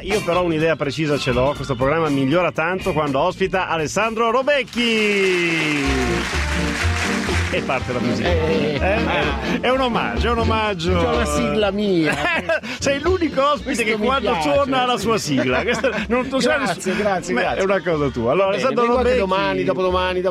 io però un'idea precisa ce l'ho. Questo programma migliora tanto quando ospita Alessandro Robecchi. E parte la musica. È un omaggio. C'è una sigla mia. Sei l'unico ospite che quando torna ha la sua sigla. Grazie. È una cosa tua. Allora, Alessandro Robecchi, domani, dopodomani.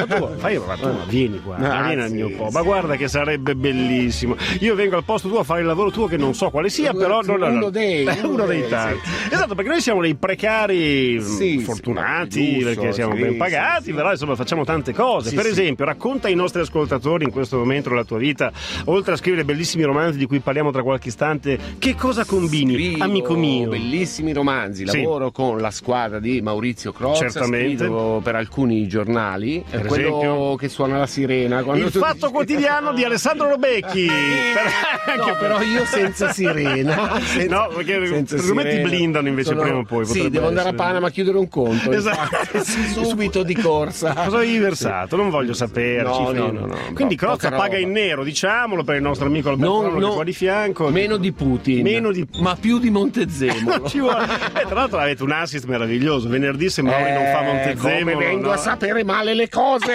Vieni qua, vieni al mio po'. Ma guarda che sarebbe bellissimo. Io vengo al posto tuo a fare il lavoro tuo che non so quale sia, però uno dei tanti. Sì. Esatto, perché noi siamo dei precari fortunati, perché siamo ben pagati, però insomma facciamo tante cose. Per esempio, racconta ai nostri ascoltatori in questo momento della tua vita, oltre a scrivere bellissimi romanzi di cui parliamo tra qualche istante, che cosa combini, amico mio? Bellissimi romanzi, lavoro con la squadra di Maurizio Crozza, scrivo per alcuni giornali, per quello esempio che suona la sirena, il Fatto Quotidiano di Alessandro Robecchi. Però io senza sirena. No, perché secondo me ti blindano invece prima o poi. Sì, devo andare a Panama a chiudere un conto. Esatto. Subito di corsa. Cosa avevi versato? Non voglio saperci. No. Quindi Crozza paga in nero, diciamolo, per il nostro amico Alberto che è qua di fianco. Meno di Putin. Ma più di Montezemolo. Tra l'altro avete un assist meraviglioso. Venerdì se Mauri non fa Montezemolo. Come vengo a sapere male le cose.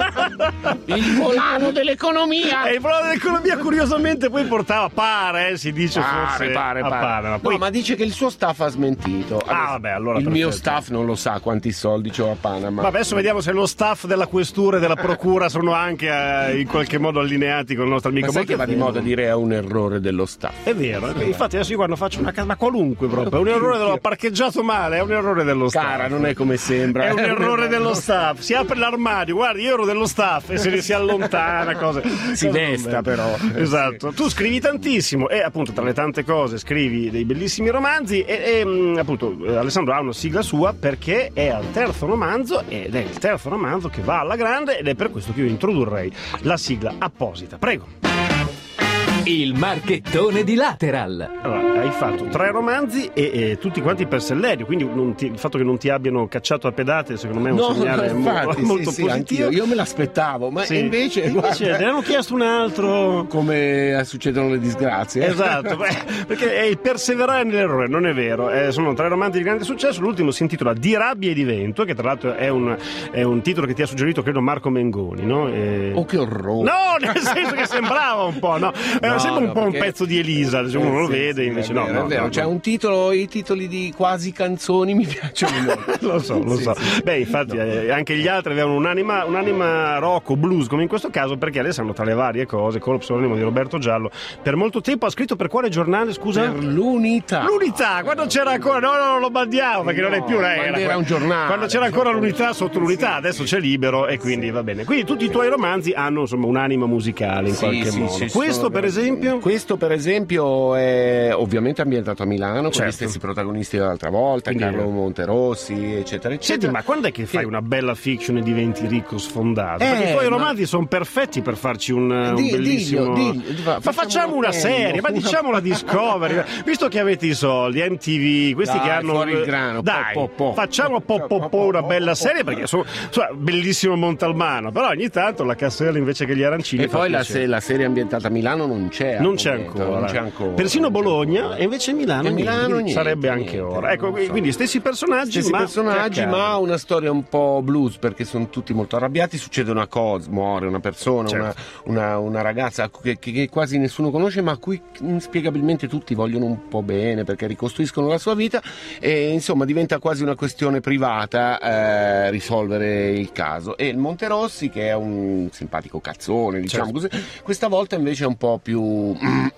Il volano dell'economia. E il volano dell'economia curiosamente poi portava si dice forse pare. Poi... No, ma dice che il suo staff ha smentito. Allora il mio staff non lo sa quanti soldi c'ho a Panama. Vabbè, adesso vediamo se lo staff della questura e della procura sono anche in qualche modo allineati con il nostro amico. Ma sai che va di moda dire è un errore dello staff? È vero. Infatti adesso io quando faccio una casa, ma qualunque proprio, è un errore ho parcheggiato male, è un errore dello staff. Cara, non è come sembra. È un errore dello staff. Si apre l'armadio, guardi, io ero dello staff e se ne si allontana, cose. Si desta però. Esatto. Tu scrivi tantissimo e appunto tra le tante cose scrivi dei bellissimi romanzi e appunto Alessandro ha una sigla sua perché è al terzo romanzo ed è il terzo romanzo che va alla grande ed è per questo che io introdurrei la sigla apposita. Prego. Il marchettone di Lateral. Allora, hai fatto 3 romanzi e tutti quanti per Sellerio, quindi il fatto che non ti abbiano cacciato a pedate secondo me è un segnale molto positivo. Io me l'aspettavo, ma invece ne hanno chiesto un altro. Come succedono le disgrazie. Esatto, perché è il perseverare nell'errore, non è vero. Sono 3 romanzi di grande successo, l'ultimo si intitola Di rabbia e di vento, che tra l'altro è un titolo che ti ha suggerito credo Marco Mengoni, no? Oh, che orrore! No, nel senso che sembrava un po', no? Sembra un po' un pezzo di Elisa, uno lo vede, invece no. È vero. C'è un titolo, i titoli di quasi canzoni mi piacciono. Lo so. Beh, infatti anche gli altri avevano un'anima rock o blues, come in questo caso, perché Alessandro tra le varie cose, con lo pseudonimo di Roberto Giallo, per molto tempo ha scritto per quale giornale, scusa? Per l'Unità. L'Unità, quando c'era ancora, non lo bandiamo, perché non è più era un giornale. Quando c'era ancora l'Unità sotto l'Unità, adesso c'è Libero e quindi va bene. Quindi tutti i tuoi romanzi hanno insomma un'anima musicale in qualche modo. Questo per esempio? Questo per esempio è ovviamente ambientato a Milano, con gli stessi protagonisti dell'altra volta, quindi Carlo Monterossi, eccetera. Senti, ma quando è che fai una bella fiction e diventi ricco sfondato? Perché i tuoi romanzi sono perfetti per farci un bellissimo... Ma facciamo una serie, ma diciamo la Discovery, visto che avete i soldi, MTV, questi che hanno... fuori il grano, facciamo una bella serie, perché sono bellissimo Montalbano, però ogni tanto la Cassella invece che gli arancini... E poi la serie ambientata a Milano non c'è. Non c'è ancora. Persino Bologna, e invece Milano niente, sarebbe anche ora. Ecco, quindi stessi personaggi, ma una storia un po' blues, perché sono tutti molto arrabbiati. Succede una cosa, muore una persona, una ragazza che quasi nessuno conosce, ma a cui inspiegabilmente tutti vogliono un po' bene, perché ricostruiscono la sua vita e insomma diventa quasi una questione privata risolvere il caso. E il Monterossi, che è un simpatico cazzone, diciamo così, questa volta invece è un po' più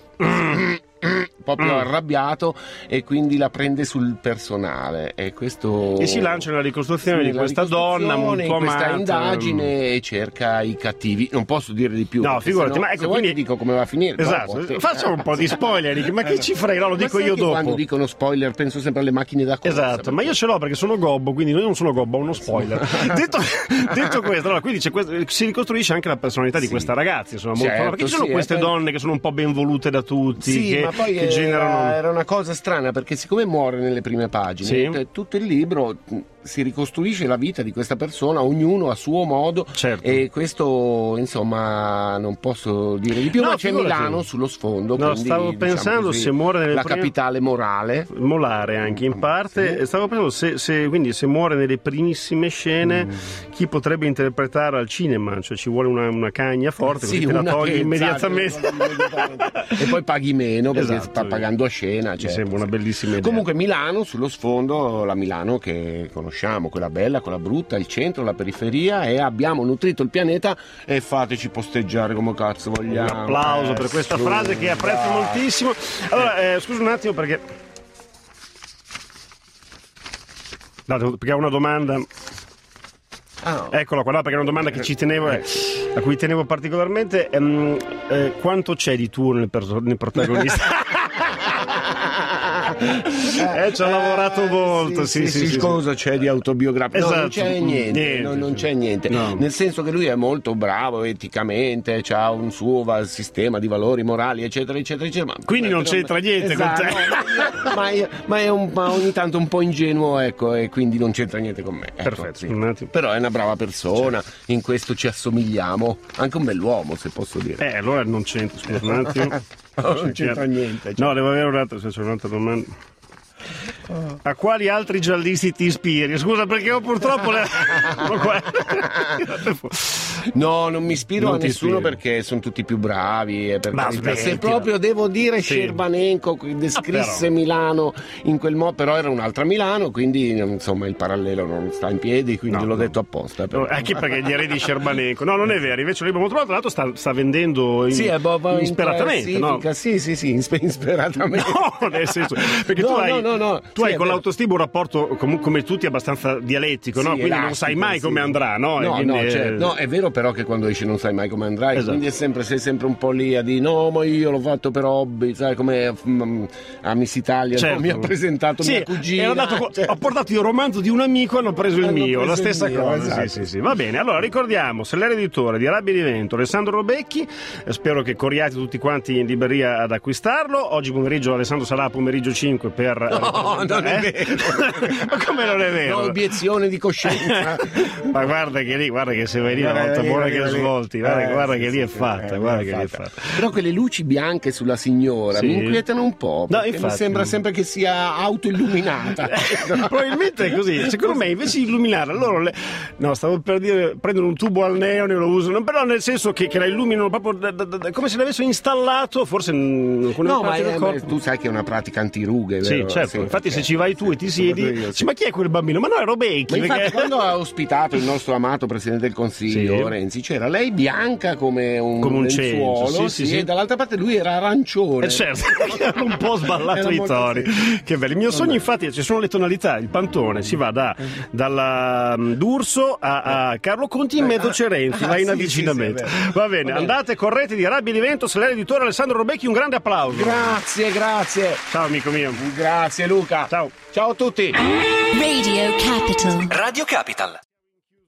arrabbiato e quindi la prende sul personale e si lancia nella ricostruzione di questa donna un po' questa indagine e cerca i cattivi. Non posso dire di più, no, figurati, ma ecco, quindi dico come va a finire. Esatto, facciamo un po' di spoiler, ma chi ci frega, lo dico io dopo. Quando dicono spoiler penso sempre alle macchine da corsa. Esatto, ma io ce l'ho perché sono gobbo, quindi io non sono gobbo, ho uno spoiler. detto questo, allora, quindi si ricostruisce anche la personalità di questa ragazza, insomma, molto, perché ci sono queste donne che sono un po' ben volute da tutti, ma poi che generano... Era una cosa strana, perché siccome muore nelle prime pagine, tutto il libro si ricostruisce la vita di questa persona, ognuno a suo modo, certo. E questo insomma non posso dire di più. No, ma c'è Milano sullo sfondo, no, quindi, stavo pensando così, se muore nelle capitale morale, molare anche in parte, sì. Stavo pensando se muore nelle primissime scene, chi potrebbe interpretare al cinema, cioè ci vuole una cagna forte, sì, così te la togli immediatamente e poi paghi meno perché esatto, sta pagando a scena, mi sembra una bellissima idea. Comunque Milano sullo sfondo, la Milano che conosciamo, quella bella, quella brutta, il centro, la periferia, e abbiamo nutrito il pianeta e fateci posteggiare come cazzo vogliamo. Un applauso per questa frase che apprezzo moltissimo. Allora, scusa un attimo perché ho una domanda. Eccola qua, no, perché è una domanda che ci tenevo, a cui tenevo particolarmente. Quanto c'è di tuo nel protagonista? Ci ho lavorato molto, sì. Cosa c'è di autobiografico? Esatto. No, non c'è niente, non c'è niente. No. Nel senso che lui è molto bravo esatto, eticamente, ha un suo sistema di valori morali, eccetera, eccetera, eccetera. Quindi non c'entra niente con te. Ma è ogni tanto un po' ingenuo, ecco, e quindi non c'entra niente con me. Ecco, perfetto. sì. Un attimo. Però è una brava persona, in questo ci assomigliamo, anche un bell'uomo, se posso dire. Allora non c'entra, scusa un attimo. Non c'entra niente. No, devo avere un'altra domanda. A quali altri giallisti ti ispiri? Scusa, perché io purtroppo no, non mi ispiro a nessuno perché sono tutti più bravi, se proprio devo dire, sì. Scerbanenko descrisse Milano in quel modo, però era un'altra Milano, quindi insomma il parallelo non sta in piedi, quindi l'ho detto apposta. Anche perché gli eredi di Scerbanenko, no, non è vero, invece lui molto tra l'altro sta vendendo insperatamente, no? Sì, insperatamente. No, nel senso, perché tu hai con l'autostima un rapporto come tutti abbastanza dialettico, no? Quindi non sai mai come andrà, no? No, è vero però che quando esci non sai mai come andrai, esatto. Quindi sei sempre un po' lì a dire no, ma io l'ho fatto per hobby, sai, come a Miss Italia, certo. Mi ha presentato mia cugina. Ho portato il romanzo di un amico, hanno preso il mio, la stessa cosa. Esatto. Sì. Va bene, allora ricordiamo, se l'editore di Rabbia di Vento, Alessandro Robecchi, spero che corriate tutti quanti in libreria ad acquistarlo. Oggi pomeriggio Alessandro sarà a pomeriggio 5 per... No, non è vero. Ma come non è vero? No, obiezione di coscienza. Ma guarda che se vai lì una volta buona che svolti, guarda che lì è fatta, Però quelle luci bianche sulla signora mi inquietano un po', perché mi sembra sempre che sia autoilluminata. Probabilmente è così. Secondo me invece di illuminare loro stavo per dire prendono un tubo al neone e lo usano, però nel senso che la illuminano proprio come se l'avessero installato, forse ma tu sai che è una pratica antirughe, vero? Sì, certo. Infatti se ci vai tu e ti siedi, ma chi è quel bambino? Ma no, è Robecchi. Ma infatti quando ha ospitato il nostro amato Presidente del Consiglio, Renzi, c'era lei bianca come un lenzuolo, e dall'altra parte lui era arancione. Certo, era un po' sballato i tori. Che bello. Il mio sogno infatti, ci sono le tonalità, il Pantone si va dalla D'Urso a Carlo Conti in mezzo c'è Renzi, va in avvicinamento. Va bene, andate, correte di Rabbia di Vento, se l'editore Alessandro Robecchi, un grande applauso. Grazie. Ciao amico mio. Grazie Luca. Ciao. Ciao a tutti. Radio Capital. Radio Capital.